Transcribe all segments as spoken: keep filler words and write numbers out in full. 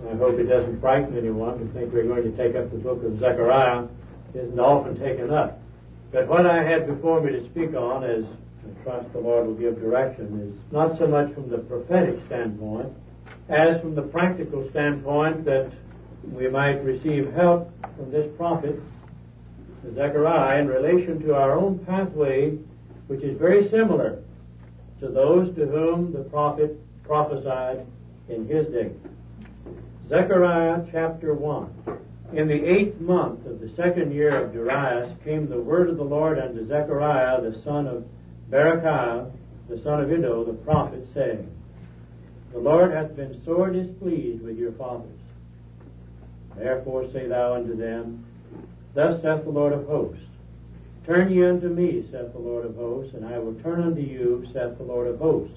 I hope it doesn't frighten anyone to think we're going to take up the book of Zechariah. It isn't often taken up. But what I had before me to speak on, as I trust the Lord will give direction, is not so much from the prophetic standpoint as from the practical standpoint that we might receive help from this prophet, Zechariah, in relation to our own pathway, which is very similar to those to whom the prophet prophesied in his day. Zechariah chapter one. In the eighth month of the second year of Darius came the word of the Lord unto Zechariah the son of Berechiah, the son of Iddo, the prophet, saying, The Lord hath been sore displeased with your fathers. Therefore say thou unto them, Thus saith the Lord of hosts, Turn ye unto me, saith the Lord of hosts, and I will turn unto you, saith the Lord of hosts.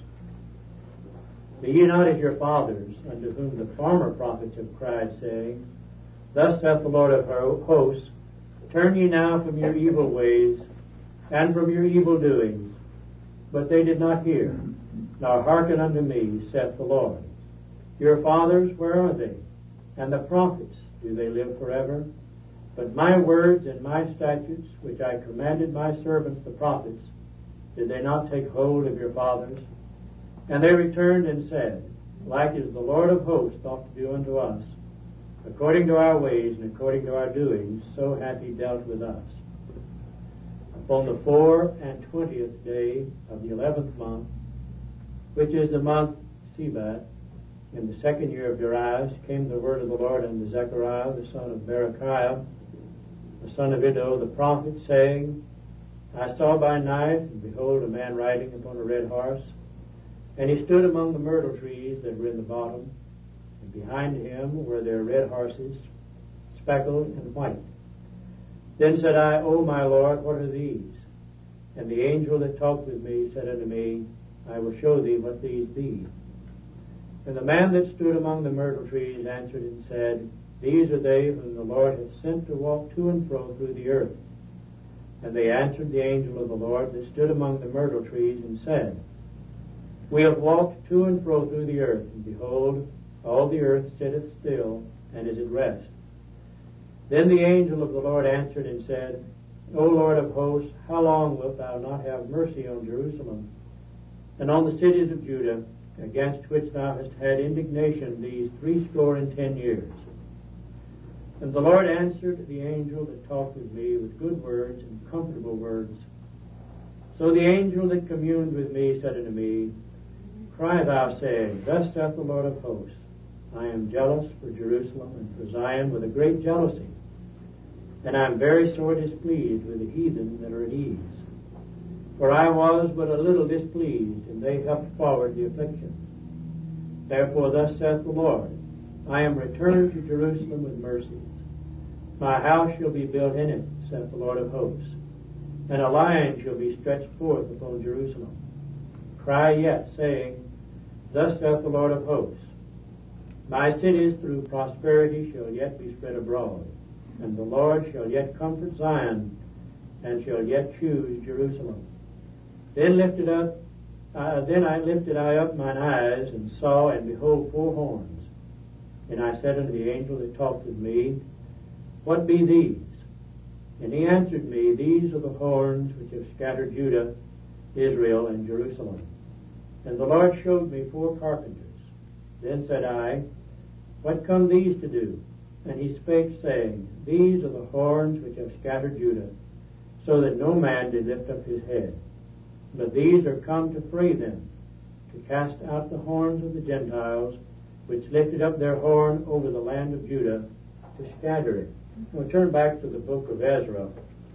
Be ye not as your fathers, unto whom the former prophets have cried, saying, Thus saith the Lord of hosts, Turn ye now from your evil ways, and from your evil doings. But they did not hear, nor hearken unto me, saith the Lord. Your fathers, where are they? And the prophets, do they live forever? But my words and my statutes, which I commanded my servants the prophets, did they not take hold of your fathers? And they returned and said, Like as the Lord of hosts thought to do unto us, according to our ways and according to our doings, so hath he dealt with us. Upon the four and twentieth day of the eleventh month, which is the month Sibat, in the second year of Darius, came the word of the Lord unto Zechariah, the son of Berechiah, the son of Iddo, the prophet, saying, I saw by night, and behold, a man riding upon a red horse, and he stood among the myrtle trees that were in the bottom, and behind him were their red horses, speckled and white. Then said I, O my Lord, what are these? And the angel that talked with me said unto me, I will show thee what these be. And the man that stood among the myrtle trees answered and said, These are they whom the Lord hath sent to walk to and fro through the earth. And they answered the angel of the Lord that stood among the myrtle trees and said, We have walked to and fro through the earth, and behold, all the earth sitteth still and is at rest. Then the angel of the Lord answered and said, O Lord of hosts, how long wilt thou not have mercy on Jerusalem and on the cities of Judah, against which thou hast had indignation these threescore and ten years? And the Lord answered the angel that talked with me with good words and comfortable words. So the angel that communed with me said unto me, Cry thou, saying, Thus saith the Lord of hosts, I am jealous for Jerusalem and for Zion with a great jealousy, and I am very sore displeased with the heathen that are at ease. For I was but a little displeased, and they helped forward the affliction. Therefore thus saith the Lord, I am returned to Jerusalem with mercies. My house shall be built in it, saith the Lord of hosts, and a line shall be stretched forth upon Jerusalem. Cry yet, saying, Thus saith the Lord of hosts, My cities through prosperity shall yet be spread abroad, and the Lord shall yet comfort Zion, and shall yet choose Jerusalem. Then lifted up, uh, then I lifted I up mine eyes, and saw, and behold, four horns. And I said unto the angel that talked with me, What be these? And he answered me, These are the horns which have scattered Judah, Israel, and Jerusalem. And the Lord showed me four carpenters. Then said I, What come these to do? And he spake, saying, These are the horns which have scattered Judah, so that no man did lift up his head. But these are come to fray them, to cast out the horns of the Gentiles, which lifted up their horn over the land of Judah, to scatter it. We'll turn back to the book of Ezra,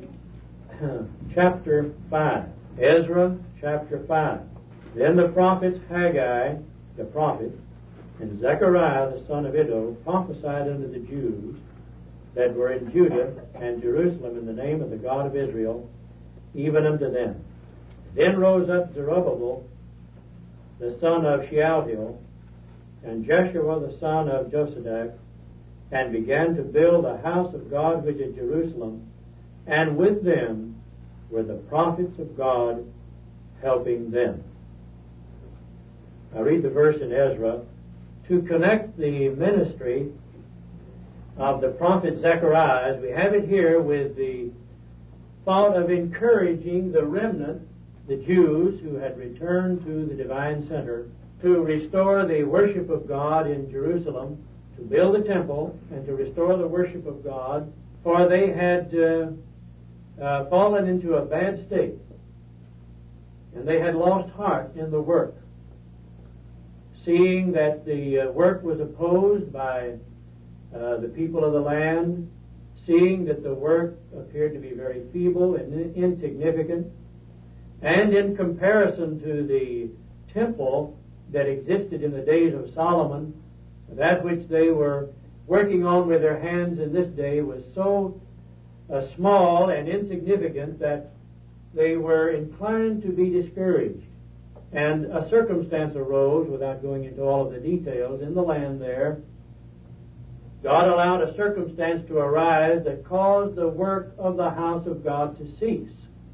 chapter five. Ezra, chapter five. Then the prophets Haggai, the prophet, and Zechariah, the son of Iddo, prophesied unto the Jews that were in Judah and Jerusalem in the name of the God of Israel, even unto them. Then rose up Zerubbabel, the son of Shealtiel, and Jeshua, the son of Josadak, and began to build the house of God which is Jerusalem, and with them were the prophets of God helping them. I read the verse in Ezra to connect the ministry of the prophet Zechariah, as we have it here, with the thought of encouraging the remnant, the Jews who had returned to the divine center, to restore the worship of God in Jerusalem, to build a temple and to restore the worship of God, for they had uh, uh, fallen into a bad state, and they had lost heart in the work, seeing that the uh, work was opposed by uh, the people of the land, seeing that the work appeared to be very feeble and insignificant, and in comparison to the temple that existed in the days of Solomon, that which they were working on with their hands in this day was so uh, small and insignificant that they were inclined to be discouraged. And a circumstance arose, without going into all of the details, in the land there. God allowed a circumstance to arise that caused the work of the house of God to cease.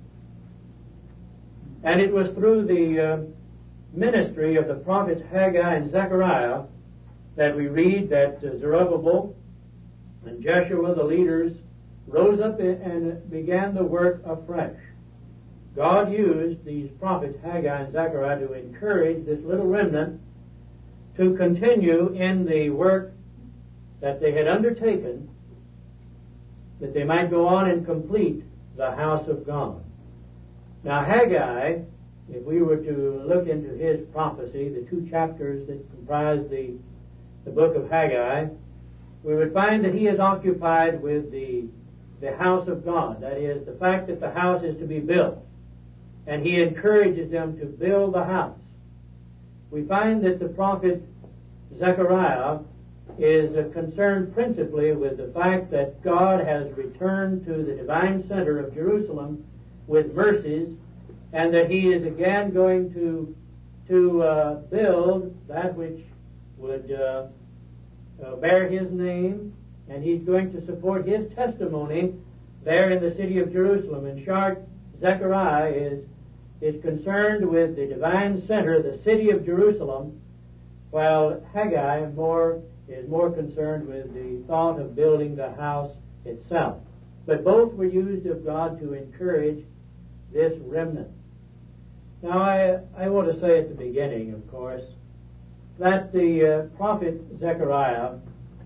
And it was through the uh, ministry of the prophets Haggai and Zechariah that we read that uh, Zerubbabel and Jeshua, the leaders, rose up and began the work afresh. God used these prophets Haggai and Zechariah to encourage this little remnant to continue in the work that they had undertaken, that they might go on and complete the house of God. Now Haggai, if we were to look into his prophecy, the two chapters that comprise the, the book of Haggai, we would find that he is occupied with the, the house of God. That is, the fact that the house is to be built. And he encourages them to build the house. We find that the prophet Zechariah is uh, concerned principally with the fact that God has returned to the divine center of Jerusalem with mercies, and that he is again going to to uh, build that which would uh, uh, bear his name, and he's going to support his testimony there in the city of Jerusalem. In short, Zechariah is is concerned with the divine center, the city of Jerusalem, while Haggai more is more concerned with the thought of building the house itself. But both were used of God to encourage this remnant. Now, I, I want to say at the beginning, of course, that the uh, prophet Zechariah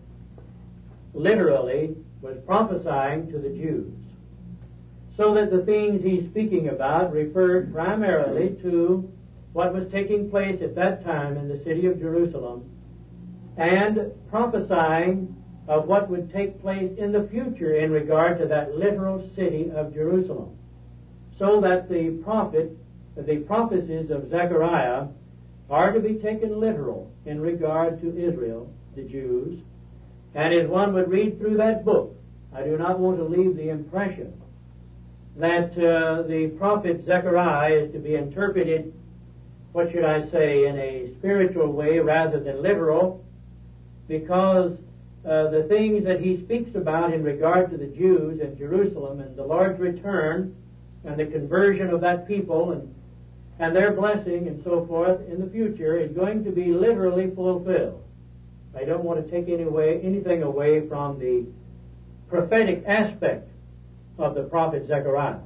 literally was prophesying to the Jews, so that the things he's speaking about referred primarily to what was taking place at that time in the city of Jerusalem, and prophesying of what would take place in the future in regard to that literal city of Jerusalem. So that the prophet, the prophecies of Zechariah are to be taken literal in regard to Israel, the Jews. And as one would read through that book, I do not want to leave the impression that uh, the prophet Zechariah is to be interpreted, what should I say, in a spiritual way rather than literal, because uh, the things that he speaks about in regard to the Jews and Jerusalem and the Lord's return and the conversion of that people and and their blessing and so forth in the future is going to be literally fulfilled. I don't want to take any way, anything away from the prophetic aspect of the prophet Zechariah.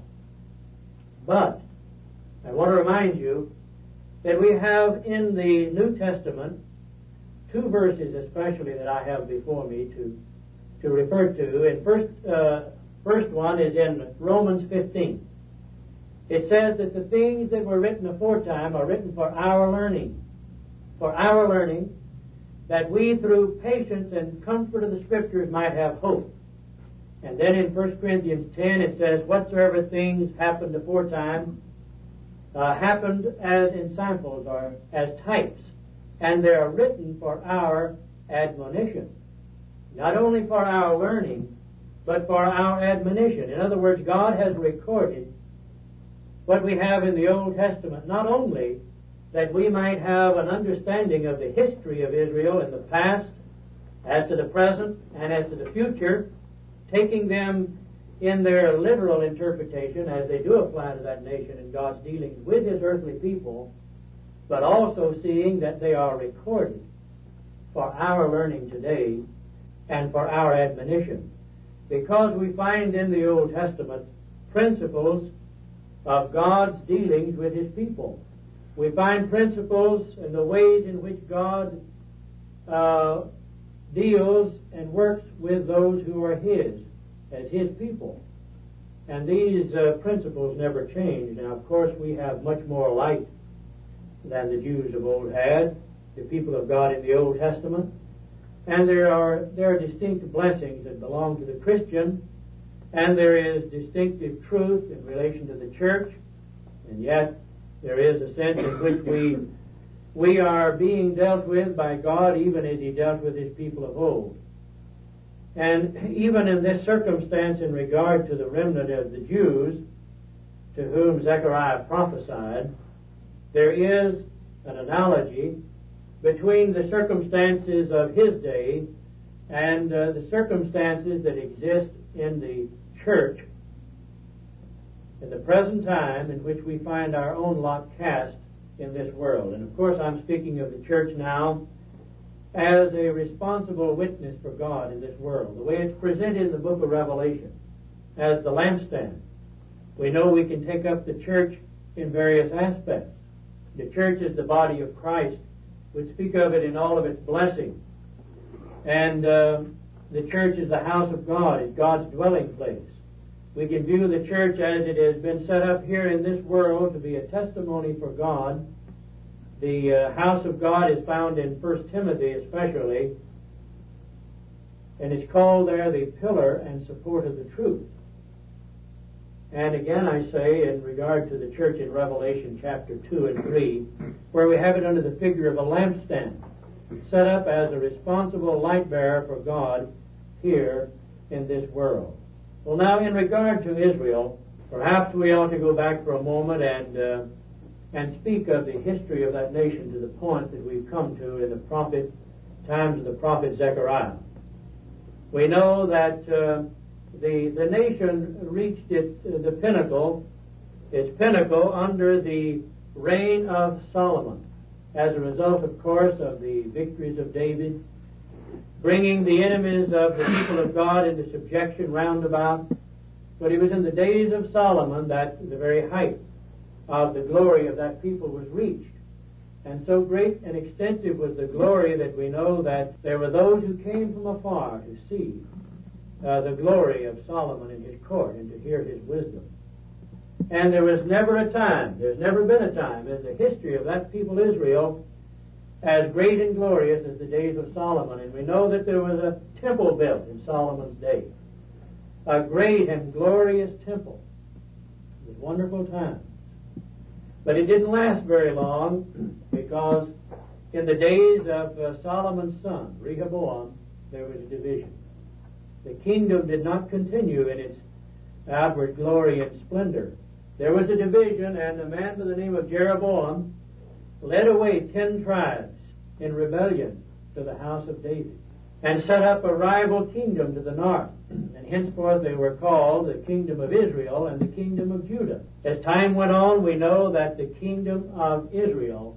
But I want to remind you that we have in the New Testament two verses especially that I have before me to to refer to. And first, uh, first one is in Romans fifteen. It says that the things that were written aforetime are written for our learning, for our learning, that we through patience and comfort of the Scriptures might have hope. And then in First Corinthians ten it says, whatsoever things happened aforetime uh, happened as in samples or as types, and they are written for our admonition. Not only for our learning, but for our admonition. In other words, God has recorded what we have in the Old Testament, not only that we might have an understanding of the history of Israel in the past, as to the present, and as to the future, taking them in their literal interpretation as they do apply to that nation in God's dealings with His earthly people, but also seeing that they are recorded. for our learning today and for our admonition, because we find in the Old Testament principles of God's dealings with His people. We find principles in the ways in which God uh, deals and works with those who are His, as His people. And these uh, principles never change. Now, of course, we have much more light than the Jews of old had, the people of God in the Old Testament. And there are there are distinct blessings that belong to the Christian, and there is distinctive truth in relation to the church, and yet there is a sense in which we we are being dealt with by God even as He dealt with His people of old. And even in this circumstance in regard to the remnant of the Jews to whom Zechariah prophesied, there is an analogy between the circumstances of his day and uh, the circumstances that exist in the church in the present time in which we find our own lot cast in this world. And of course I'm speaking of the church now as a responsible witness for God in this world, the way it's presented in the book of Revelation as the lampstand. We know we can take up the church in various aspects. The church is the body of Christ. We speak of it in all of its blessings. And uh, the church is the house of God, is God's dwelling place. We can view the church as it has been set up here in this world to be a testimony for God. The uh, house of God is found in First Timothy especially, and it's called there the pillar and support of the truth. And again I say in regard to the church in Revelation chapter two and three, where we have it under the figure of a lampstand, set up as a responsible light bearer for God here in this world. Well, now in regard to Israel, perhaps we ought to go back for a moment and uh, and speak of the history of that nation to the point that we've come to in the prophet times of the prophet Zechariah. We know that uh, the the nation reached it, uh, the pinnacle, its pinnacle under the reign of Solomon, as a result, of course, of the victories of David, bringing the enemies of the people of God into subjection round about. But it was in the days of Solomon that the very height of the glory of that people was reached. And so great and extensive was the glory that we know that there were those who came from afar to see uh, the glory of Solomon in his court and to hear his wisdom. And there was never a time, there's never been a time in the history of that people Israel as great and glorious as the days of Solomon. And we know that there was a temple built in Solomon's day, a great and glorious temple. It was wonderful times. But it didn't last very long, because in the days of uh, Solomon's son, Rehoboam, there was a division. The kingdom did not continue in its outward glory and splendor. There was a division, and a man by the name of Jeroboam led away ten tribes in rebellion to the house of David and set up a rival kingdom to the north. And henceforth they were called the kingdom of Israel and the kingdom of Judah. As time went on, we know that the kingdom of Israel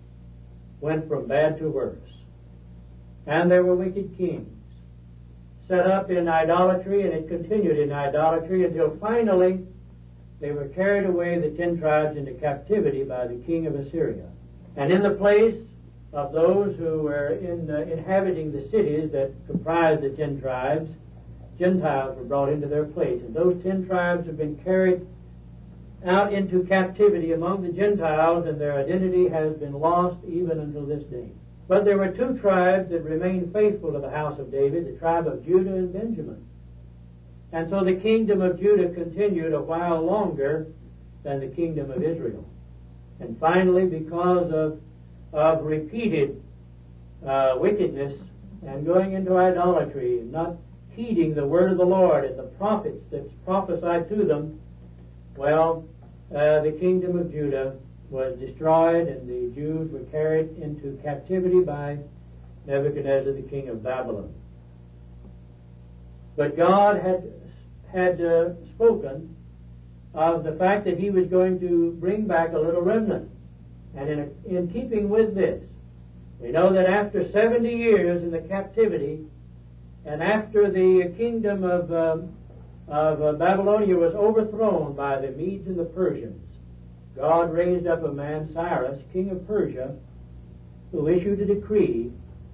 went from bad to worse. And there were wicked kings set up in idolatry, and it continued in idolatry until finally they were carried away, the ten tribes, into captivity by the king of Assyria. And in the place of those who were in, uh, inhabiting the cities that comprised the ten tribes, Gentiles were brought into their place. And those ten tribes have been carried out into captivity among the Gentiles, and their identity has been lost even until this day. But there were two tribes that remained faithful to the house of David, the tribe of Judah and Benjamin. And so the kingdom of Judah continued a while longer than the kingdom of Israel. And finally, because of, of repeated uh, wickedness and going into idolatry and not heeding the word of the Lord and the prophets that prophesied to them, well, uh, the kingdom of Judah was destroyed, and the Jews were carried into captivity by Nebuchadnezzar, the king of Babylon. But God had had uh, spoken of the fact that He was going to bring back a little remnant. And in, a, in keeping with this, We know that after seventy years in the captivity, and after the kingdom of, um, of uh, Babylonia was overthrown by the Medes and the Persians, God raised up a man, Cyrus, king of Persia, who issued a decree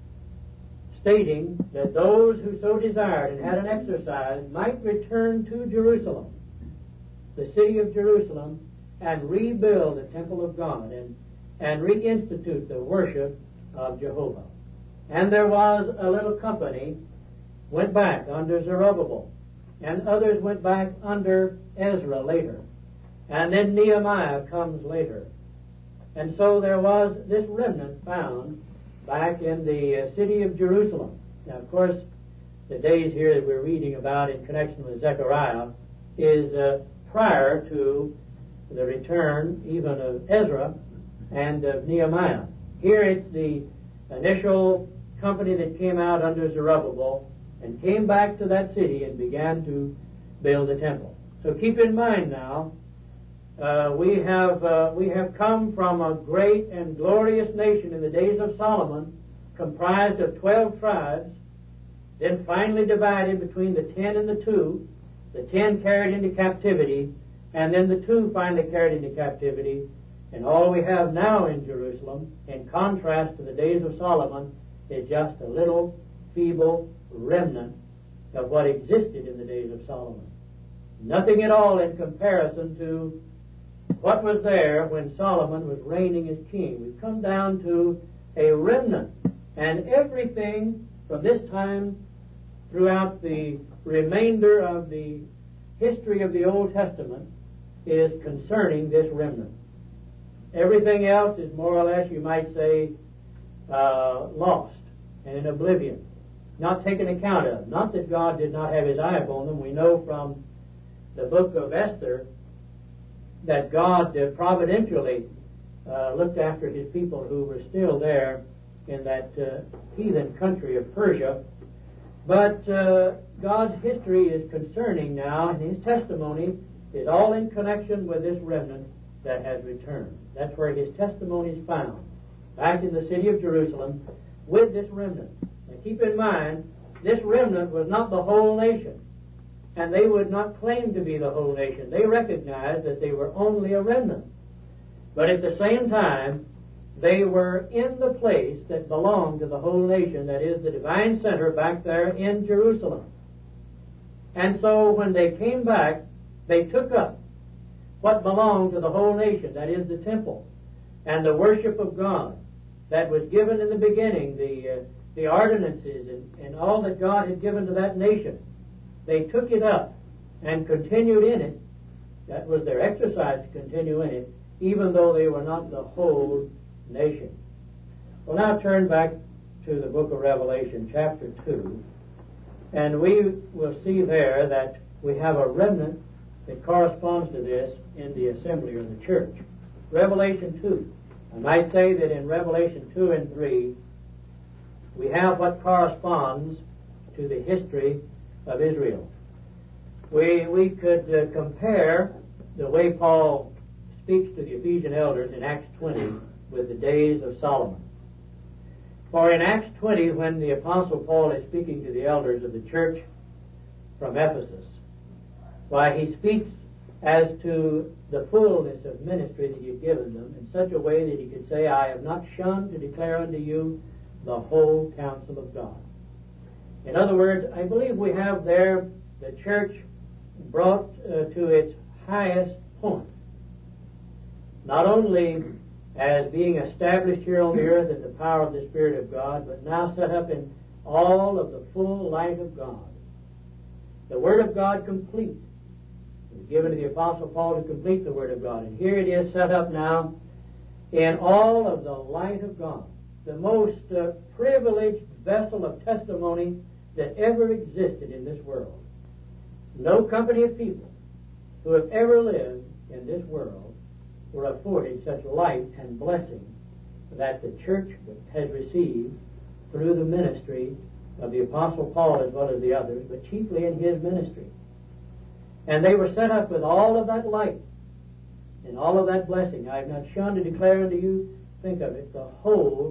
stating that those who so desired and had an exercise might return to Jerusalem, the city of Jerusalem, and rebuild the temple of God and, and reinstitute the worship of Jehovah. And there was a little company went back under Zerubbabel, and others went back under Ezra later. And then Nehemiah comes later. And so there was this remnant found back in the uh, city of Jerusalem. Now, of course, the days here that we're reading about in connection with Zechariah is uh, prior to the return even of Ezra and of Nehemiah. Here it's the initial company that came out under Zerubbabel and came back to that city and began to build the temple. So keep in mind now, uh, we have uh, we have come from a great and glorious nation in the days of Solomon, comprised of twelve tribes, then finally divided between the ten and the two, the ten carried into captivity, and then the two finally carried into captivity. And all we have now in Jerusalem, in contrast to the days of Solomon, is just a little feeble remnant of what existed in the days of Solomon. Nothing at all in comparison to what was there when Solomon was reigning as king. We've come down to a remnant, and everything from this time throughout the remainder of the history of the Old Testament is concerning this remnant. Everything else is more or less, you might say, uh, lost and in oblivion, not taken account of. Not that God did not have his eye upon them. We know from the book of Esther that God uh, providentially uh, looked after his people who were still there in that uh, heathen country of Persia. But uh, God's history is concerning now, and his testimony is all in connection with this remnant that has returned. That's where his testimony is found, back in the city of Jerusalem with this remnant. Now keep in mind, this remnant was not the whole nation, and they would not claim to be the whole nation. They recognized that they were only a remnant. But at the same time, they were in the place that belonged to the whole nation, that is the divine center back there in Jerusalem. And so when they came back, they took up what belonged to the whole nation, that is the temple, and the worship of God that was given in the beginning, the, uh, the ordinances and, and all that God had given to that nation. They took it up and continued in it. That was their exercise, to continue in it, even though they were not the whole nation. We'll now turn back to the book of Revelation, chapter two, and we will see there that we have a remnant that corresponds to this in the assembly or the church. Revelation two. I might say that in Revelation two and three, we have what corresponds to the history of Israel. We, we could uh, compare the way Paul speaks to the Ephesian elders in Acts twenty with the days of Solomon. For in Acts twenty, when the Apostle Paul is speaking to the elders of the church from Ephesus, why he speaks as to the fullness of ministry that he had given them in such a way that he could say, I have not shunned to declare unto you the whole counsel of God. In other words, I believe we have there the church brought uh, to its highest point, not only as being established here on the earth in the power of the Spirit of God, but now set up in all of the full light of God. The Word of God complete. It was given to the Apostle Paul to complete the Word of God. And here it is set up now in all of the light of God. The most uh, privileged vessel of testimony that ever existed in this world. No company of people who have ever lived in this world were afforded such light and blessing that the church has received through the ministry of the Apostle Paul as well as the others, but chiefly in his ministry. And they were set up with all of that light and all of that blessing. I have not shunned to declare unto you, think of it, the whole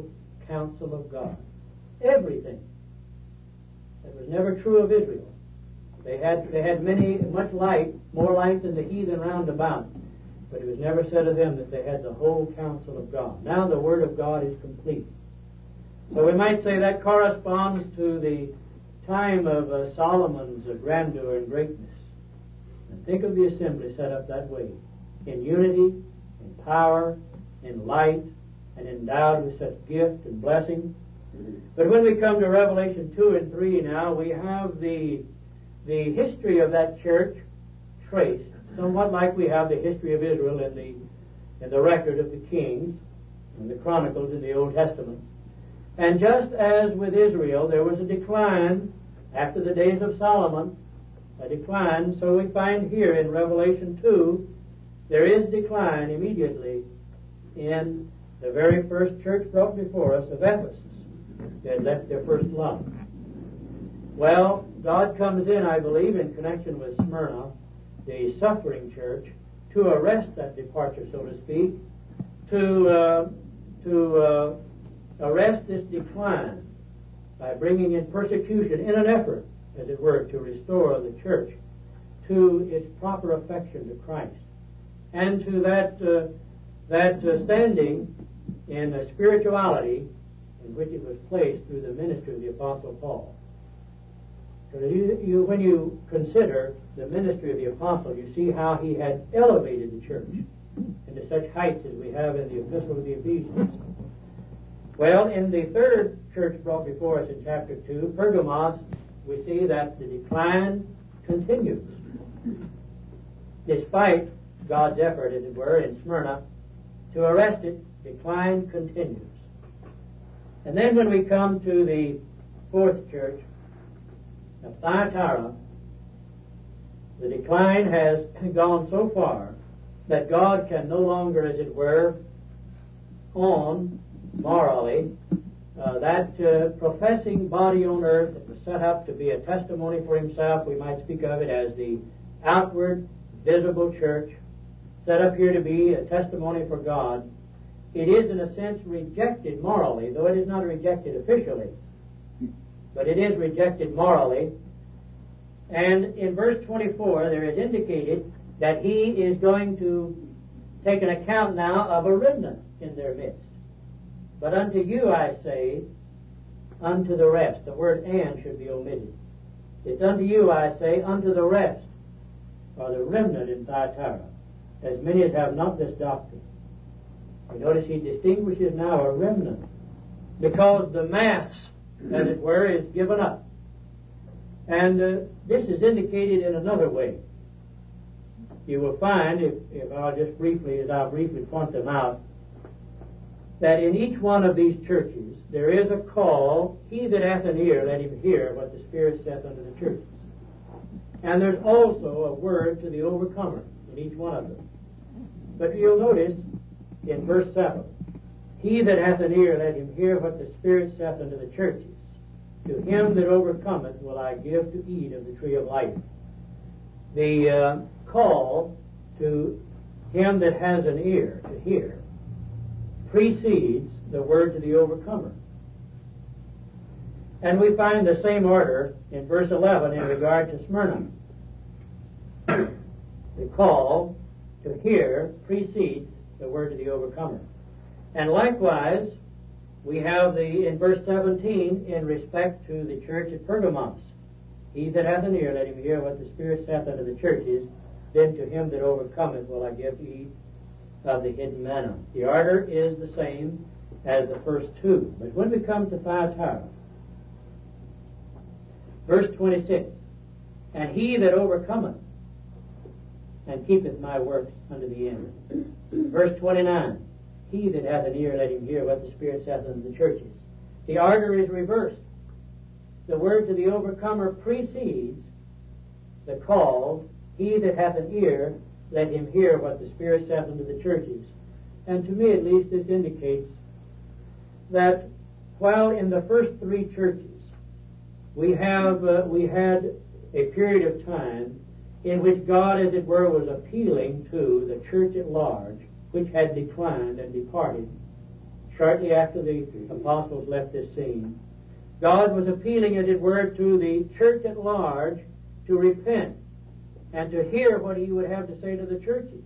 counsel of God. Everything. That was never true of Israel. They had they had many much light, more light than the heathen round about. But it was never said of them that they had the whole counsel of God. Now the Word of God is complete. So we might say that corresponds to the time of uh, Solomon's uh, grandeur and greatness. And think of the assembly set up that way, in unity, in power, in light, and endowed with such gift and blessing. But when we come to Revelation two and three now, we have the the history of that church traced, somewhat like we have the history of Israel in the in the record of the Kings and the Chronicles in the Old Testament. And just as with Israel there was a decline after the days of Solomon, a decline, so we find here in Revelation two, there is decline immediately in the very first church brought before us of Ephesus. They had left their first love. Well, God comes in, I believe, in connection with Smyrna, the suffering church, to arrest that departure, so to speak, to uh, to uh, arrest this decline by bringing in persecution in an effort, as it were, to restore the church to its proper affection to Christ and to that uh, that uh, standing in uh, spirituality in which it was placed through the ministry of the Apostle Paul. So you, you, when you consider the ministry of the Apostle, you see how he had elevated the church into such heights as we have in the Epistle to the Ephesians. Well, in the third church brought before us in chapter two, Pergamos, we see that the decline continues. Despite God's effort, as it were, in Smyrna to arrest it, decline continues. And then when we come to the fourth church of Thyatira, the decline has gone so far that God can no longer, as it were, own morally uh, that uh, professing body on earth that was set up to be a testimony for himself. We might speak of it as the outward, visible church, set up here to be a testimony for God. It is, in a sense, rejected morally, though it is not rejected officially. But it is rejected morally. And in verse twenty-four, there is indicated that he is going to take an account now of a remnant in their midst. But unto you, I say, unto the rest. The word and should be omitted. It's unto you, I say, unto the rest, or the remnant in Thyatira, as many as have not this doctrine. You notice he distinguishes now a remnant, because the mass, as it were, is given up. And uh, this is indicated in another way. You will find, if, if I'll just briefly, as I'll briefly point them out, that in each one of these churches there is a call, he that hath an ear, let him hear what the Spirit saith unto the churches. And there's also a word to the overcomer in each one of them. But you'll notice in verse seven, he that hath an ear, let him hear what the Spirit saith unto the churches. To him that overcometh will I give to eat of the tree of life. The uh, call to him that has an ear to hear precedes the word to the overcomer. And we find the same order in verse eleven in regard to Smyrna. The call to hear precedes the word to the overcomer. And likewise, we have the in verse seventeen in respect to the church at Pergamos. He that hath an ear, let him hear what the Spirit saith unto the churches. Then to him that overcometh will I give to eat of the hidden manna. The order is the same as the first two. But when we come to Thyatira, verse twenty-six, and he that overcometh and keepeth my works unto the end. Verse twenty-nine, he that hath an ear, let him hear what the Spirit saith unto the churches. The order is reversed. The word to the overcomer precedes the call, he that hath an ear, let him hear what the Spirit saith unto the churches. And to me at least this indicates that while in the first three churches we have uh, we had a period of time in which God, as it were, was appealing to the church at large, which had declined and departed, shortly after the apostles left this scene, God was appealing, as it were, to the church at large to repent and to hear what He would have to say to the churches.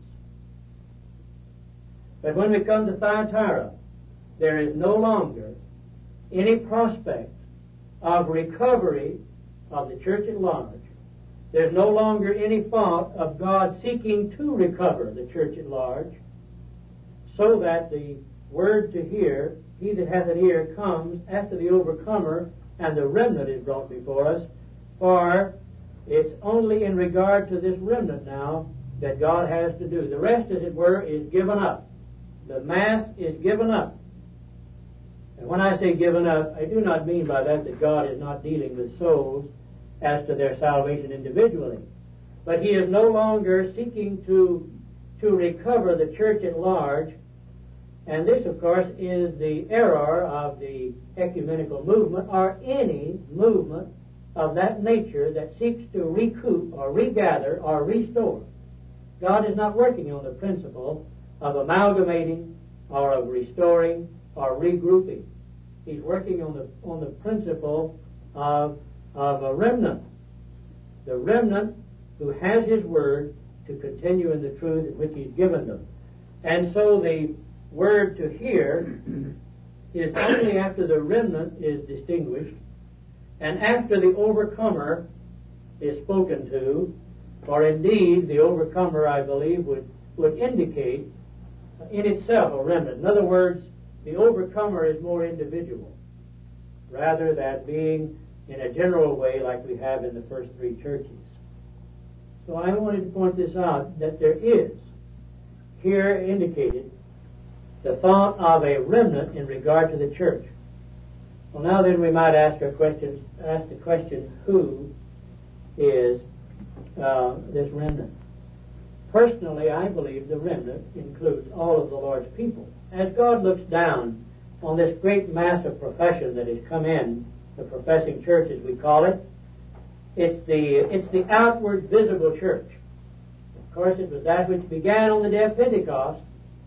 But when we come to Thyatira, there is no longer any prospect of recovery of the church at large. There's no longer any thought of God seeking to recover the church at large, so that the word to hear, he that hath an ear, comes after the overcomer and the remnant is brought before us. For it's only in regard to this remnant now that God has to do. The rest, as it were, is given up. The mass is given up. And when I say given up, I do not mean by that that God is not dealing with souls as to their salvation individually. But He is no longer seeking to, to recover the church at large. And this, of course, is the error of the ecumenical movement, or any movement of that nature that seeks to recoup or regather or restore. God is not working on the principle of amalgamating or of restoring or regrouping. He's working on the on the principle of of a remnant, the remnant who has His word to continue in the truth in which He's given them. And so the word to hear is only after the remnant is distinguished and after the overcomer is spoken to, for indeed the overcomer, I believe, would, would indicate in itself a remnant. In other words, the overcomer is more individual, rather than being in a general way like we have in the first three churches. So I wanted to point this out, that there is here indicated the thought of a remnant in regard to the church. Well, now then we might ask our question, ask the question, who is uh, this remnant? Personally, I believe the remnant includes all of the Lord's people. As God looks down on this great mass of profession that has come in, the professing church as we call it, it's the, it's the outward visible church. Of course, it was that which began on the day of Pentecost,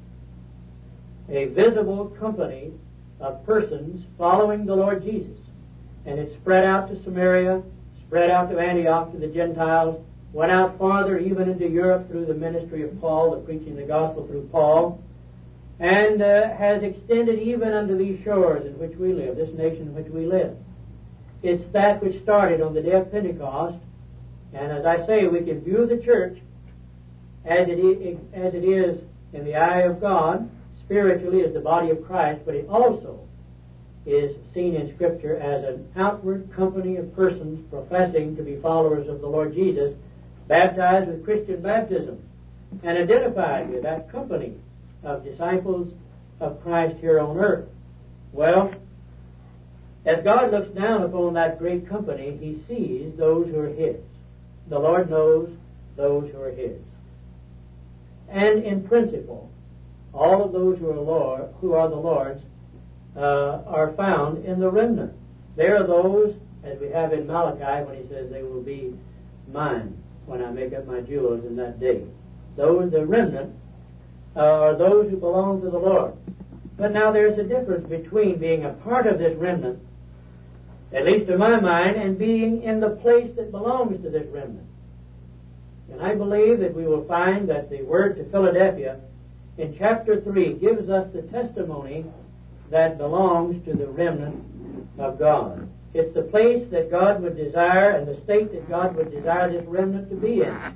a visible company of persons following the Lord Jesus. And it spread out to Samaria, spread out to Antioch, to the Gentiles, went out farther even into Europe through the ministry of Paul, the preaching the gospel through Paul, and uh, has extended even unto these shores in which we live, this nation in which we live. It's that which started on the day of Pentecost, and as I say, we can view the church as it is, as it is in the eye of God, spiritually as the body of Christ, but it also is seen in Scripture as an outward company of persons professing to be followers of the Lord Jesus, baptized with Christian baptism, and identified with that company of disciples of Christ here on earth. Well, as God looks down upon that great company, He sees those who are His. The Lord knows those who are His. And in principle, all of those who are Lord, who are the Lord's, uh, are found in the remnant. They are those, as we have in Malachi when He says, "They will be mine when I make up my jewels in that day." Those, the remnant, uh, are those who belong to the Lord. But now there's a difference between being a part of this remnant, at least in my mind, and being in the place that belongs to this remnant. And I believe that we will find that the word to Philadelphia in chapter three gives us the testimony that belongs to the remnant of God. It's the place that God would desire and the state that God would desire this remnant to be in.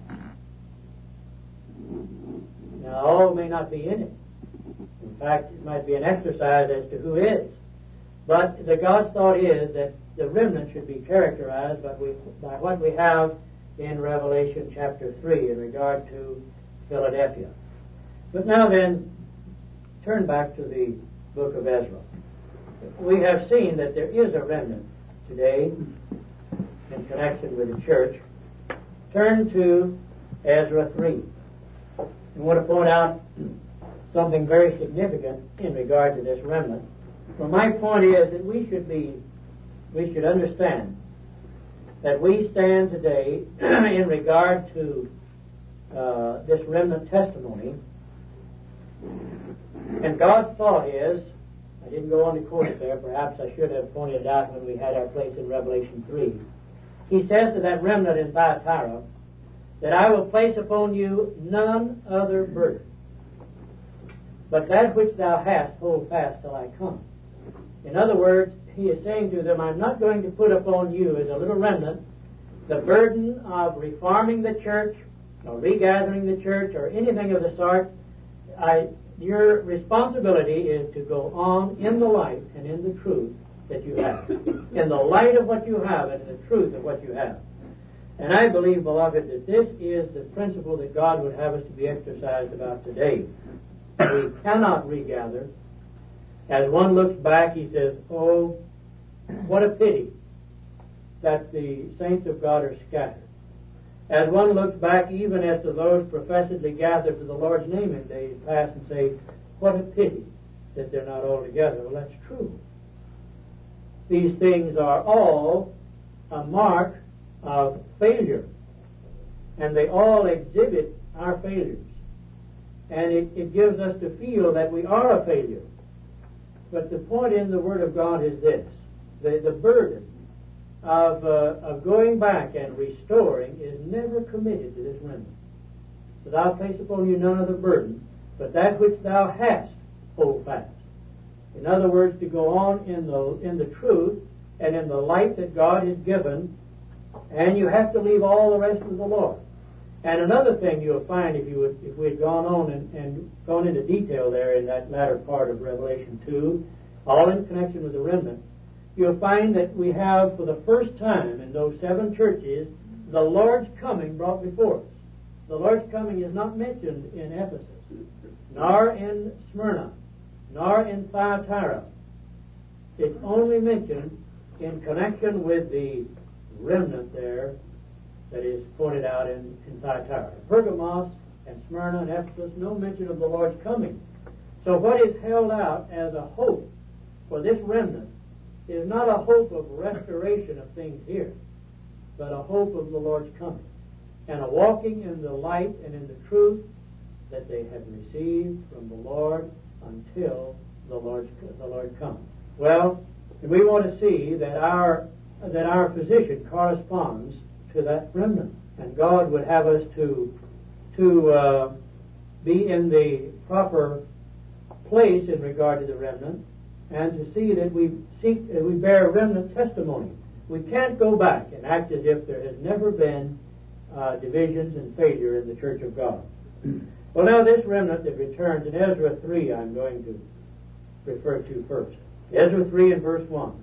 Now, all may not be in it. In fact, it might be an exercise as to who is. But the God's thought is that the remnant should be characterized by, we, by what we have in Revelation chapter three in regard to Philadelphia. But now then, turn back to the book of Ezra. We have seen that there is a remnant today in connection with the church. Turn to Ezra three. I want to point out something very significant in regard to this remnant. Well, my point is that we should be, we should understand that we stand today in regard to uh, this remnant testimony, and God's thought is I didn't go on to quote it there. Perhaps I should have pointed it out when we had our place in Revelation three. He says to that remnant in Thyatira that I will place upon you none other burden, but that which thou hast hold fast till I come. In other words, he is saying to them, I'm not going to put upon you as a little remnant the burden of reforming the church or regathering the church or anything of the sort. I, your responsibility is to go on in the light and in the truth that you have. In the light of what you have and in the truth of what you have. And I believe, beloved, that this is the principle that God would have us to be exercised about today. We cannot regather. As one looks back, he says, oh, what a pity that the saints of God are scattered. As one looks back even as to those professedly gathered to the Lord's name in days past and say, what a pity that they're not all together. Well, that's true. These things are all a mark of failure. And they all exhibit our failures. And it, it gives us to feel that we are a failure. But the point in the Word of God is this. The, the burden of, uh, of going back and restoring is never committed to this remnant. So thou place upon you none other burden, but that which thou hast hold fast. In other words, to go on in the in the truth and in the light that God has given, and you have to leave all the rest of the Lord. And another thing you'll find if you would, if we had gone on and, and gone into detail there in that latter part of Revelation two, all in connection with the remnant, you'll find that we have for the first time in those seven churches the Lord's coming brought before us. The Lord's coming is not mentioned in Ephesus, nor in Smyrna, nor in Thyatira. It's only mentioned in connection with the remnant there that is pointed out in, in Thyatira. Pergamos and Smyrna and Ephesus, no mention of the Lord's coming. So what is held out as a hope for this remnant is not a hope of restoration of things here, but a hope of the Lord's coming, and a walking in the light and in the truth that they have received from the Lord until the Lord the Lord comes. Well, we want to see that our that our position corresponds to that remnant, and God would have us to to uh, be in the proper place in regard to the remnant, and to see that we seek uh, we bear remnant testimony. We can't go back and act as if there has never been uh, divisions and failure in the Church of God. Well, now this remnant that returns in Ezra three, I'm going to refer to first. Ezra three and verse one.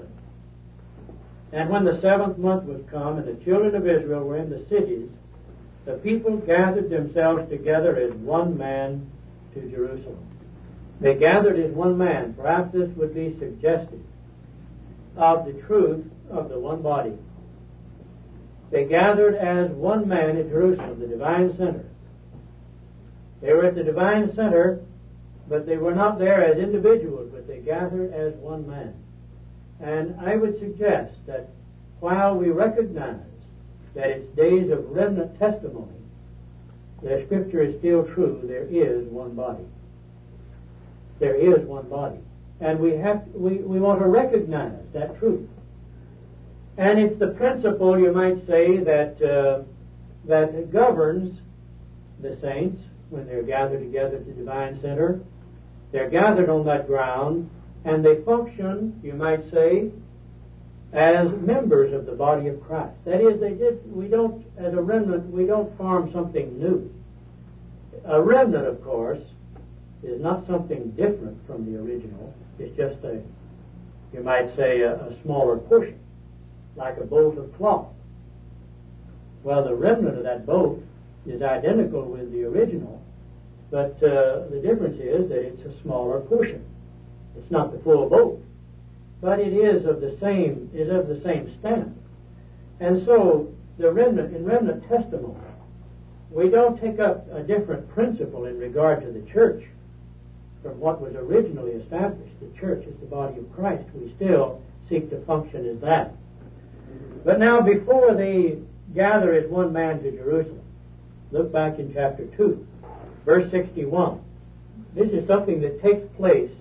And when the seventh month was come, and the children of Israel were in the cities, the people gathered themselves together as one man to Jerusalem. They gathered as one man. Perhaps this would be suggestive of the truth of the one body. They gathered as one man in Jerusalem, the divine center. They were at the divine center, but they were not there as individuals, but they gathered as one man. And I would suggest that while we recognize that it's days of remnant testimony, the Scripture is still true. There is one body. There is one body. And we have we, we want to recognize that truth. And it's the principle, you might say, that uh, that governs the saints when they're gathered together at the divine center. They're gathered on that ground, and they function, you might say, as members of the body of Christ. That is, they did. We don't, as a remnant, we don't form something new. A remnant, of course, is not something different from the original. It's just a, you might say, a, a smaller portion, like a bolt of cloth. Well, the remnant of that bolt is identical with the original, but uh, the difference is that it's a smaller portion. It's not the full bolt, but it is of the same is of the same stamp. And so, the remnant in remnant testimony, we don't take up a different principle in regard to the church from what was originally established. The church is the body of Christ. We still seek to function as that. But now, before they gather as one man to Jerusalem, look back in chapter two, verse sixty-one. This is something that takes place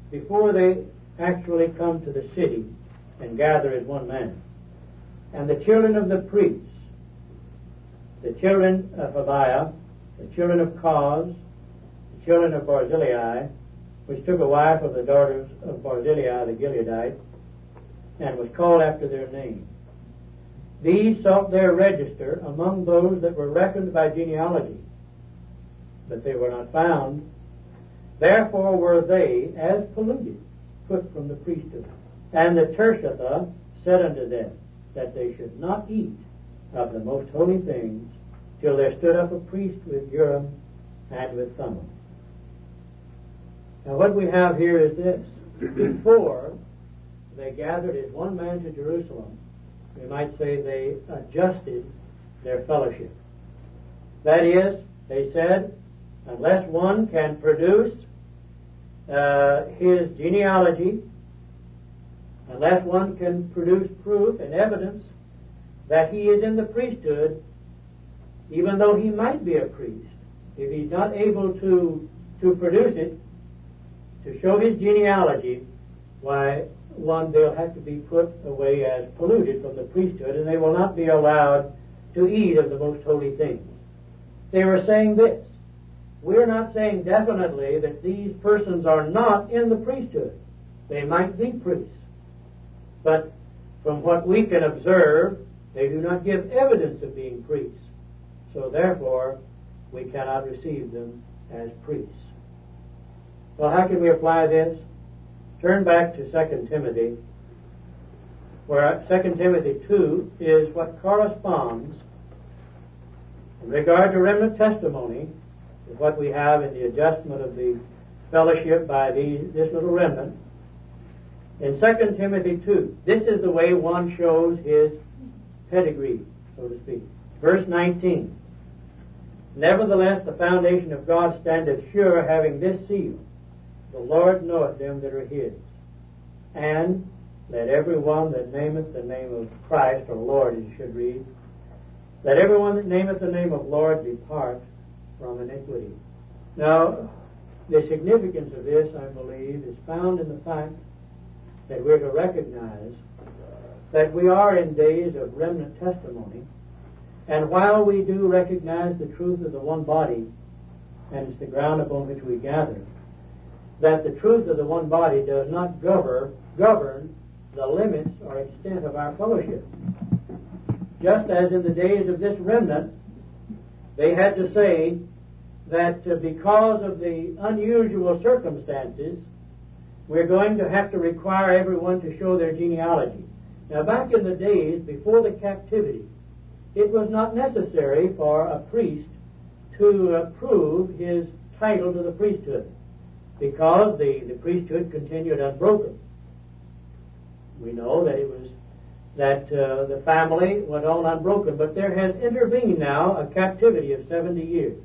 before they actually come to the city and gather as one man. And the children of the priests, the children of Hobaiah, the children of Koz, the children of Barzillai, which took a wife of the daughters of Barzillai the Gileadite, and was called after their name. These sought their register among those that were reckoned by genealogy, but they were not found. Therefore were they, as polluted, put from the priesthood. And the Tershatha said unto them that they should not eat of the most holy things till there stood up a priest with Urim and with Thummim. Now what we have here is this. Before they gathered as one man to Jerusalem, we might say they adjusted their fellowship. That is, they said, unless one can produce uh, his genealogy, unless one can produce proof and evidence that he is in the priesthood, even though he might be a priest, if he's not able to, to produce it, to show his genealogy, why, one, they'll have to be put away as polluted from the priesthood, and they will not be allowed to eat of the most holy things. They were saying this. We're not saying definitely that these persons are not in the priesthood. They might be priests. But from what we can observe, they do not give evidence of being priests. So therefore, we cannot receive them as priests. Well, how can we apply this? Turn back to Second Timothy, where Second Timothy two is what corresponds in regard to remnant testimony with what we have in the adjustment of the fellowship by these, this little remnant. In Second Timothy two, this is the way one shows his pedigree, so to speak. Verse nineteen. Nevertheless, the foundation of God standeth sure, having this seal: the Lord knoweth them that are his. And let every one that nameth the name of Christ, or Lord, as you should read, let every one that nameth the name of Lord depart from iniquity. Now, the significance of this, I believe, is found in the fact that we're to recognize that we are in days of remnant testimony, and while we do recognize the truth of the one body, and it's the ground upon which we gather, that the truth of the one body does not govern, govern the limits or extent of our fellowship. Just as in the days of this remnant, they had to say that uh, because of the unusual circumstances, we're going to have to require everyone to show their genealogy. Now, back in the days before the captivity, it was not necessary for a priest to uh, prove his title to the priesthood, because the, the priesthood continued unbroken. We know that it was that uh, the family went on unbroken, but there has intervened now a captivity of seventy years.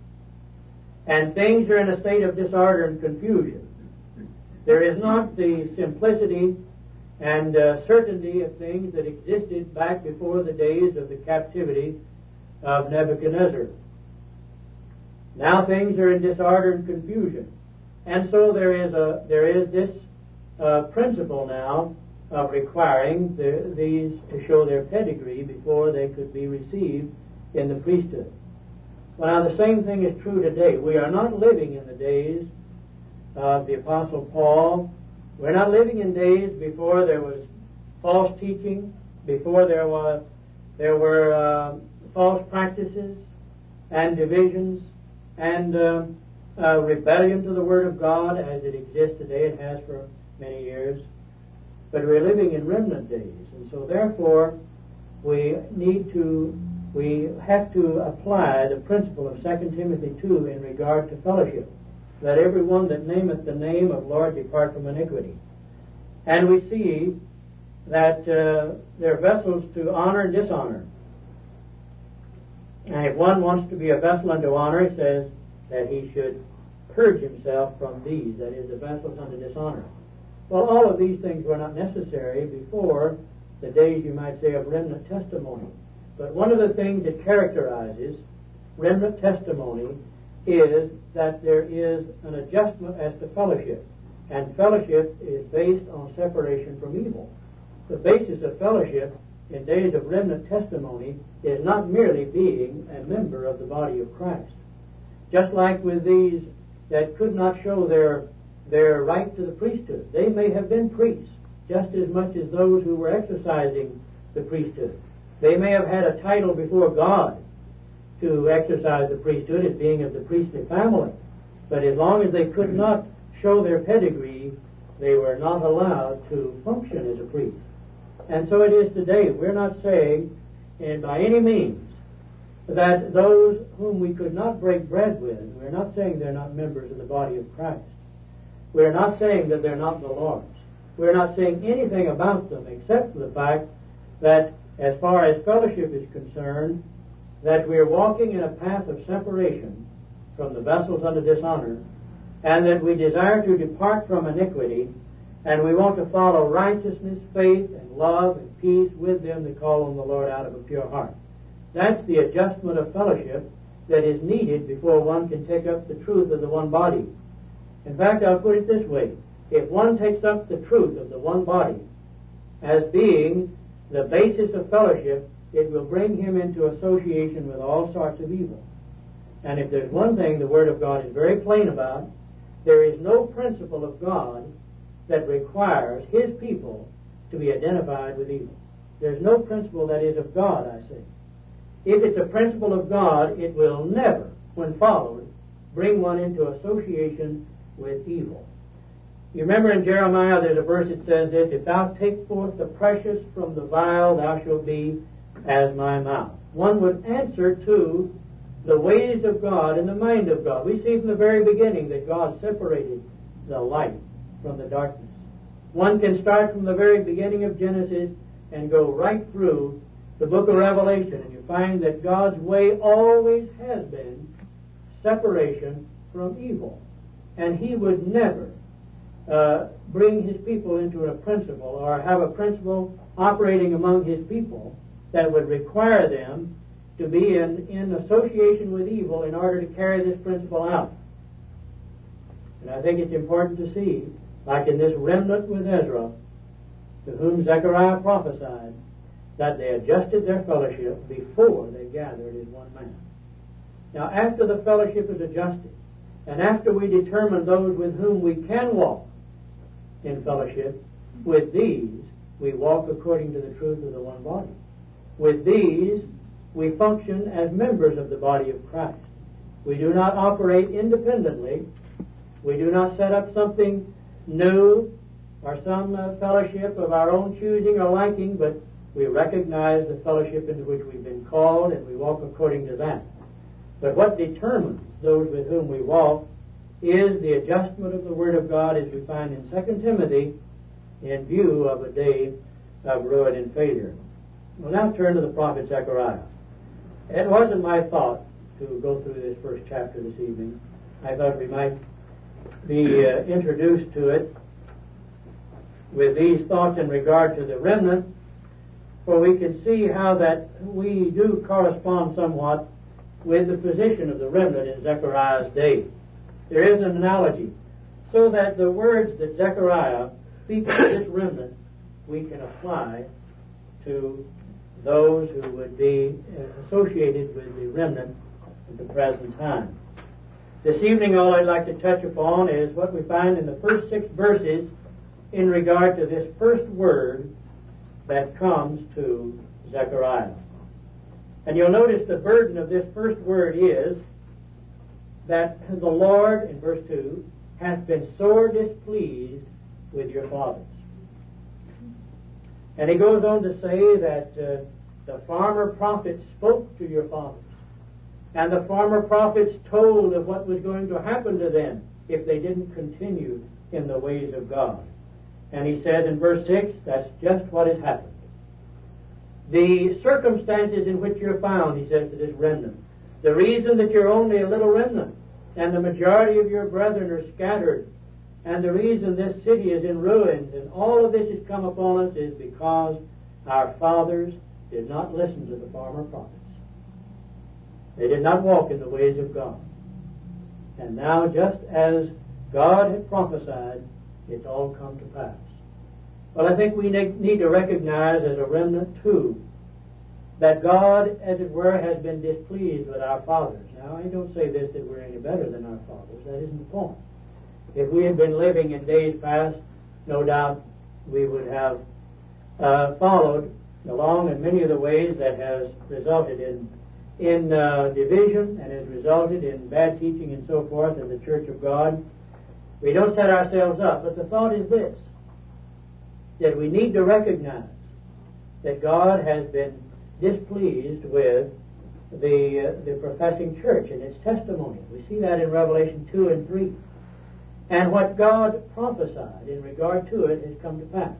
And things are in a state of disorder and confusion. There is not the simplicity and uh, certainty of things that existed back before the days of the captivity of Nebuchadnezzar. Now things are in disorder and confusion. And so there is a there is this uh, principle now of requiring the, these to show their pedigree before they could be received in the priesthood. Well, now the same thing is true today. We are not living in the days of the Apostle Paul. We're not living in days before there was false teaching, before there was there were uh, false practices and divisions and uh, uh, rebellion to the Word of God as it exists today. It has for many years. But we're living in remnant days, and so therefore we need to we have to apply the principle of Second Timothy two in regard to fellowship. Let every one that nameth the name of Lord depart from iniquity. And we see that uh, there are vessels to honor and dishonor. And if one wants to be a vessel unto honor, it says that he should purge himself from these, that is, the vessels unto dishonor. Well, all of these things were not necessary before the days, you might say, of remnant testimony. But one of the things that characterizes remnant testimony is that there is an adjustment as to fellowship. And fellowship is based on separation from evil. The basis of fellowship in days of remnant testimony is not merely being a member of the body of Christ. Just like with these that could not show their, their right to the priesthood, they may have been priests just as much as those who were exercising the priesthood. They may have had a title before God to exercise the priesthood as being of the priestly family, but as long as they could not show their pedigree, they were not allowed to function as a priest. And so it is today. We're not saying, and by any means, that those whom we could not break bread with, we're not saying they're not members of the body of Christ. We're not saying that they're not the Lord's. We're not saying anything about them except for the fact that as far as fellowship is concerned, that we're walking in a path of separation from the vessels unto dishonor, and that we desire to depart from iniquity, and we want to follow righteousness, faith, and love, and peace with them that call on the Lord out of a pure heart. That's the adjustment of fellowship that is needed before one can take up the truth of the one body. In fact, I'll put it this way. If one takes up the truth of the one body as being the basis of fellowship, it will bring him into association with all sorts of evil. And if there's one thing the Word of God is very plain about, there is no principle of God that requires His people to be identified with evil. There's no principle that is of God, I say. If it's a principle of God, it will never, when followed, bring one into association with evil. You remember in Jeremiah there's a verse that says this, if thou take forth the precious from the vile, thou shalt be as my mouth. One would answer to the ways of God and the mind of God. We see from the very beginning that God separated the light from the darkness. One can start from the very beginning of Genesis and go right through the book of Revelation, and you find that God's way always has been separation from evil. And He would never uh, bring His people into a principle or have a principle operating among His people that would require them to be in, in association with evil in order to carry this principle out. And I think it's important to see, like in this remnant with Ezra, to whom Zechariah prophesied, that they adjusted their fellowship before they gathered as one man. Now, after the fellowship is adjusted, and after we determine those with whom we can walk in fellowship, with these we walk according to the truth of the one body. With these we function as members of the body of Christ. We do not operate independently. We do not set up something new or some uh, fellowship of our own choosing or liking, but we recognize the fellowship into which we've been called, and we walk according to that. But what determines those with whom we walk is the adjustment of the Word of God, as we find in Second Timothy, in view of a day of ruin and failure. We'll now turn to the prophet Zechariah. It wasn't my thought to go through this first chapter this evening. I thought we might be uh, introduced to it with these thoughts in regard to the remnant, for we can see how that we do correspond somewhat with the position of the remnant in Zechariah's day. There is an analogy, so that the words that Zechariah speaks to this remnant we can apply to those who would be associated with the remnant at the present time. This evening all I'd like to touch upon is what we find in the first six verses in regard to this first word that comes to Zechariah. And you'll notice the burden of this first word is that the Lord, in verse two, hath been sore displeased with your fathers. And he goes on to say that uh, the former prophets spoke to your fathers, and the former prophets told of what was going to happen to them if they didn't continue in the ways of God. And he says in verse six, that's just what has happened. The circumstances in which you're found, he says to this remnant, the reason that you're only a little remnant and the majority of your brethren are scattered, and the reason this city is in ruins and all of this has come upon us is because our fathers did not listen to the former prophets. They did not walk in the ways of God. And now, just as God had prophesied It's all come to pass. Well, I think we need to recognize as a remnant, too, that God, as it were, has been displeased with our fathers. Now, I don't say this that we're any better than our fathers. That isn't the point. If we had been living in days past, no doubt we would have uh, followed along in many of the ways that has resulted in in uh, division and has resulted in bad teaching and so forth in the Church of God. We don't set ourselves up, but the thought is this, that we need to recognize that God has been displeased with the uh, the professing church and its testimony. We see that in Revelation two and three. And what God prophesied in regard to it has come to pass.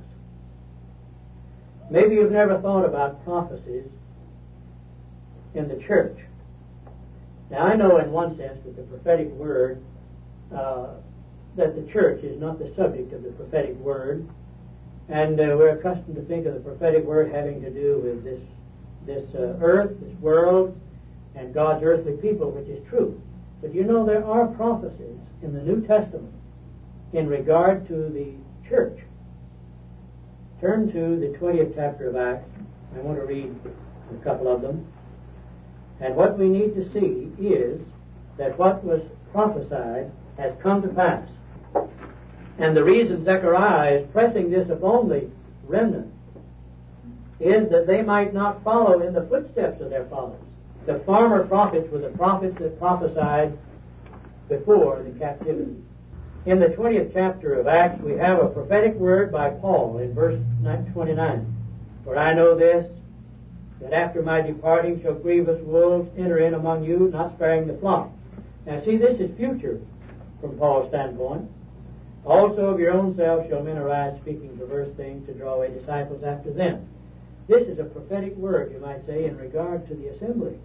Maybe you've never thought about prophecies in the church. Now, I know in one sense that the prophetic word, uh, that the church is not the subject of the prophetic word, and uh, we're accustomed to think of the prophetic word having to do with this this uh, earth, this world, and God's earthly people, which is true. But you know, there are prophecies in the New Testament in regard to the church. Turn to the twentieth chapter of Acts. I want to read a couple of them. And what we need to see is that what was prophesied has come to pass. And the reason Zechariah is pressing this upon the remnant is that they might not follow in the footsteps of their fathers. The former prophets were the prophets that prophesied before the captivity. In the twentieth chapter of Acts, we have a prophetic word by Paul in verse twenty-nine. For I know this, that after my departing shall grievous wolves enter in among you, not sparing the flock. Now see, this is future from Paul's standpoint. Also of your own selves shall men arise speaking perverse things to draw away disciples after them. This is a prophetic word, you might say, in regard to the assembly.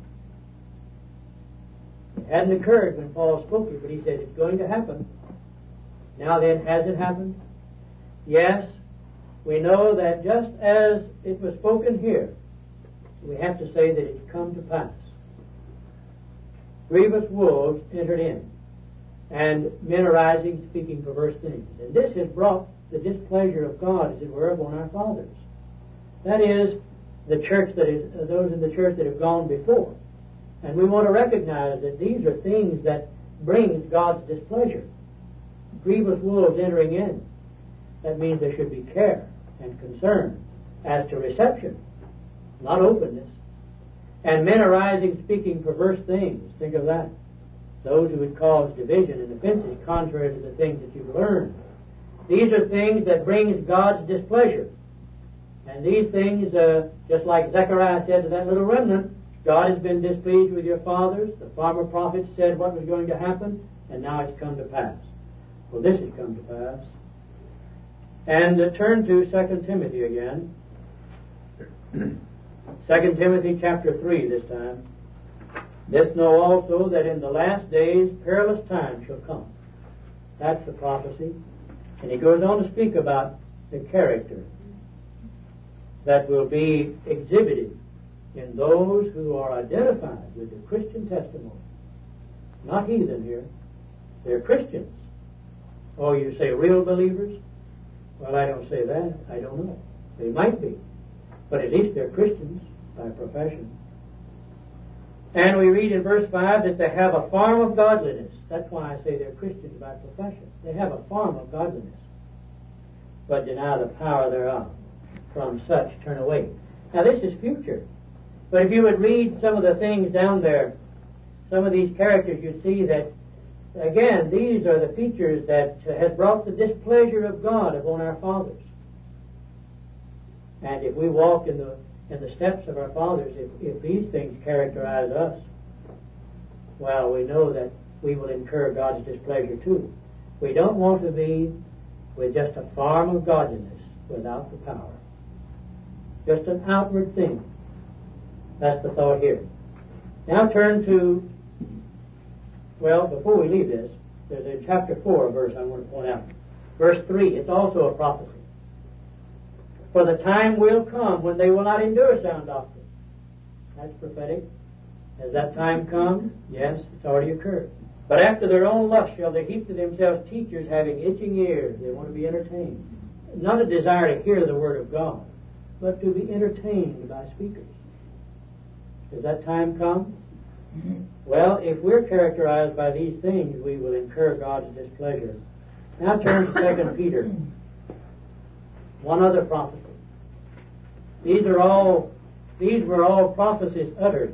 It hadn't occurred when Paul spoke it, but he said it's going to happen. Now then, has it happened? Yes. We know that just as it was spoken here, we have to say that it's come to pass. Grievous wolves entered in, and men arising speaking perverse things. And this has brought the displeasure of God, as it were, upon our fathers. That is, the church that is, uh, those in the church that have gone before. And we want to recognize that these are things that brings God's displeasure. Grievous wolves entering in. That means there should be care and concern as to reception, not openness. And men arising speaking perverse things. Think of that. Those who would cause division and offenses contrary to the things that you've learned. These are things that brings God's displeasure. And these things, uh, just like Zechariah said to that little remnant, God has been displeased with your fathers. The former prophets said what was going to happen, and now it's come to pass. Well, this has come to pass. And uh, turn to Second Timothy again. Second Timothy chapter three this time. This know also that in the last days perilous times shall come. That's the prophecy. And he goes on to speak about the character that will be exhibited in those who are identified with the Christian testimony. Not heathen here. They're Christians. Oh, you say real believers? Well, I don't say that. I don't know. They might be. But at least they're Christians by profession. And we read in verse five that they have a form of godliness. That's why I say they're Christians by profession. They have a form of godliness, but deny the power thereof. From such turn away. Now this is future. But if you would read some of the things down there, some of these characters, you'd see that, again, these are the features that has brought the displeasure of God upon our fathers. And if we walk in the in the steps of our fathers, if, if these things characterize us, well, we know that we will incur God's displeasure too. We don't want to be with just a form of godliness without the power. Just an outward thing. That's the thought here. Now turn to, well, before we leave this, there's a chapter four verse I want to point out. Verse three, it's also a prophecy. For the time will come when they will not endure sound doctrine. That's prophetic. Has that time come? Yes, it's already occurred. But after their own lust shall they heap to themselves teachers having itching ears. They want to be entertained. Not a desire to hear the Word of God, but to be entertained by speakers. Does that time come? Well, if we're characterized by these things, we will incur God's displeasure. Now turn to Second Peter. One other prophecy. These are all, these were all prophecies uttered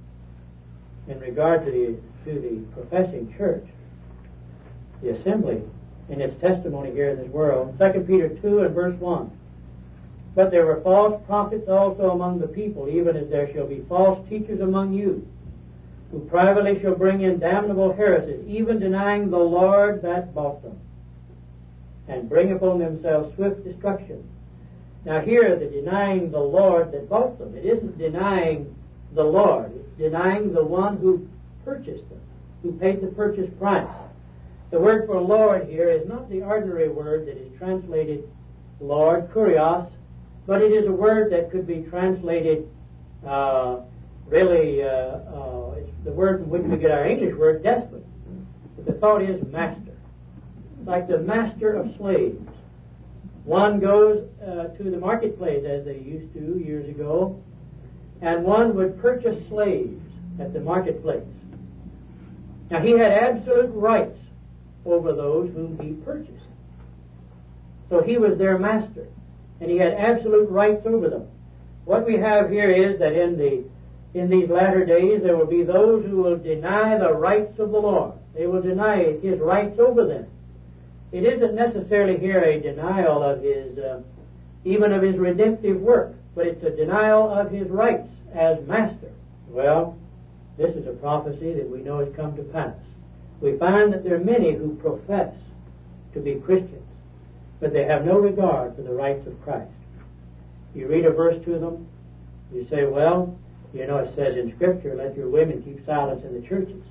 in regard to the to the professing church, the assembly, in its testimony here in this world. Second Peter two and verse one. But there were false prophets also among the people, even as there shall be false teachers among you, who privately shall bring in damnable heresies, even denying the Lord that bought them, and bring upon themselves swift destruction. Now here, the denying the Lord that bought them, it isn't denying the Lord, it's denying the one who purchased them, who paid the purchase price. The word for Lord here is not the ordinary word that is translated Lord, kurios, but it is a word that could be translated uh, really, uh, uh, it's the word from which we get our English word, despot. But the thought is master, like the master of slaves. One goes uh, to the marketplace, as they used to years ago, and one would purchase slaves at the marketplace. Now, he had absolute rights over those whom he purchased. So he was their master, and he had absolute rights over them. What we have here is that in the in these latter days there will be those who will deny the rights of the Lord. They will deny his rights over them. It isn't necessarily here a denial of his, uh, even of his redemptive work, but it's a denial of his rights as master. Well, this is a prophecy that we know has come to pass. We find that there are many who profess to be Christians, but they have no regard for the rights of Christ. You read a verse to them, you say, well, you know, it says in Scripture, let your women keep silence in the churches.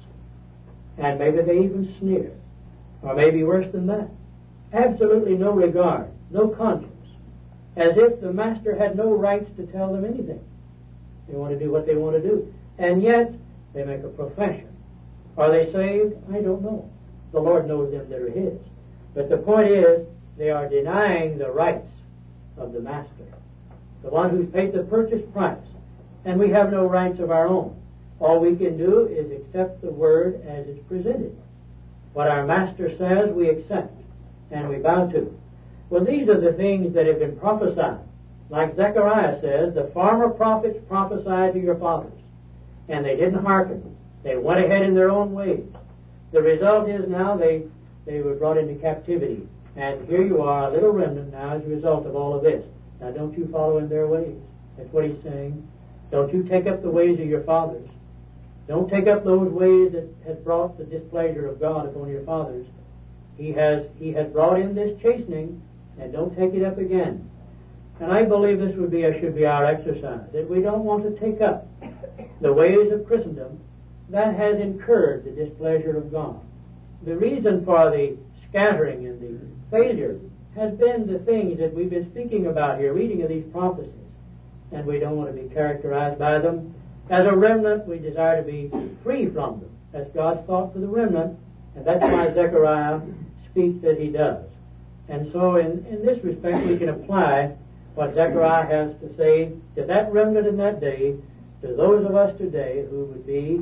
And maybe they even sneer. Or maybe worse than that. Absolutely no regard, no conscience. As if the master had no rights to tell them anything. They want to do what they want to do. And yet, they make a profession. Are they saved? I don't know. The Lord knows them that are His. But the point is, they are denying the rights of the master, the one who's paid the purchase price. And we have no rights of our own. All we can do is accept the word as it's presented. What our master says, we accept and we bow to. Well, these are the things that have been prophesied. Like Zechariah says, the former prophets prophesied to your fathers, and they didn't hearken. They went ahead in their own ways. The result is now they, they were brought into captivity. And here you are, a little remnant now as a result of all of this. Now don't you follow in their ways. That's what he's saying. Don't you take up the ways of your fathers. Don't take up those ways that have brought the displeasure of God upon your fathers. He has He has brought in this chastening, and don't take it up again. And I believe this would be or should be our exercise, that we don't want to take up the ways of Christendom that has incurred the displeasure of God. The reason for the scattering and the failure has been the things that we've been speaking about here, reading of these prophecies. And we don't want to be characterized by them. As a remnant, we desire to be free from them. That's God's thought for the remnant, and that's why Zechariah speaks as he does. And so in, in this respect, we can apply what Zechariah has to say to that remnant in that day, to those of us today who would be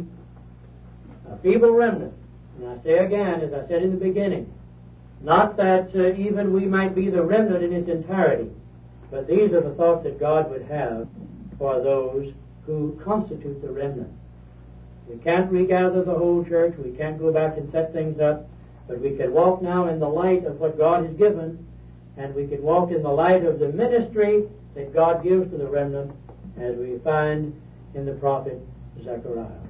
a feeble remnant. And I say again, as I said in the beginning, not that uh, even we might be the remnant in its entirety, but these are the thoughts that God would have for those who constitute the remnant. We can't regather the whole church. We can't go back and set things up. But we can walk now in the light of what God has given, and we can walk in the light of the ministry that God gives to the remnant, as we find in the prophet Zechariah.